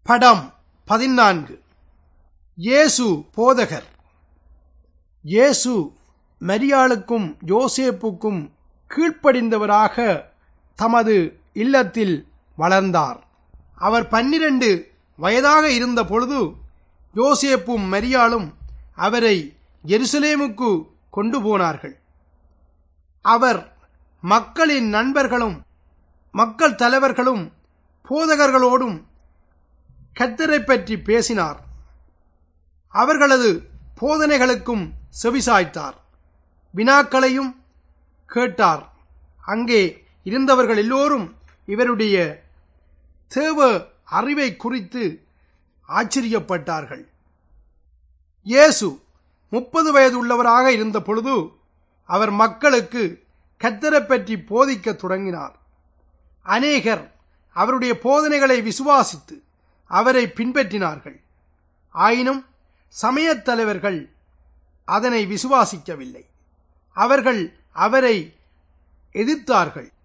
படம் 14. இயேசு போதகர். இயேசு மரியாளுக்கும் யோசேப்புக்கும் கீழ்ப்படிந்தவராக தமது இல்லத்தில் வளர்ந்தார். அவர் 12 வயதாக இருந்த பொழுது யோசேப்பும் மரியாளும் அவரை எருசலேமுக்கு கொண்டு போனார்கள். அவர் மக்களின் நண்பர்களும் மக்கள் தலைவர்களும் போதகர்களோடும் கர்த்தரை பற்றி பேசினார். அவர்களது போதனைகளுக்கும் செவிசாய்த்தார். வினாக்களையும் கேட்டார். அங்கே இருந்தவர்கள் எல்லோரும் இவருடைய தேவ அறிவை குறித்து ஆச்சரியப்பட்டார்கள். இயேசு 30 வயது உள்ளவராக இருந்த பொழுது அவர் மக்களுக்கு கர்த்தரை பற்றி போதிக்க தொடங்கினார். அநேகர் அவருடைய போதனைகளை விசுவாசித்து அவரை பின்பற்றினார்கள். ஆயினும் சமயத் தலைவர்கள் அதனை விசுவாசிக்கவில்லை. அவர்கள் அவரை எதிர்த்தார்கள்.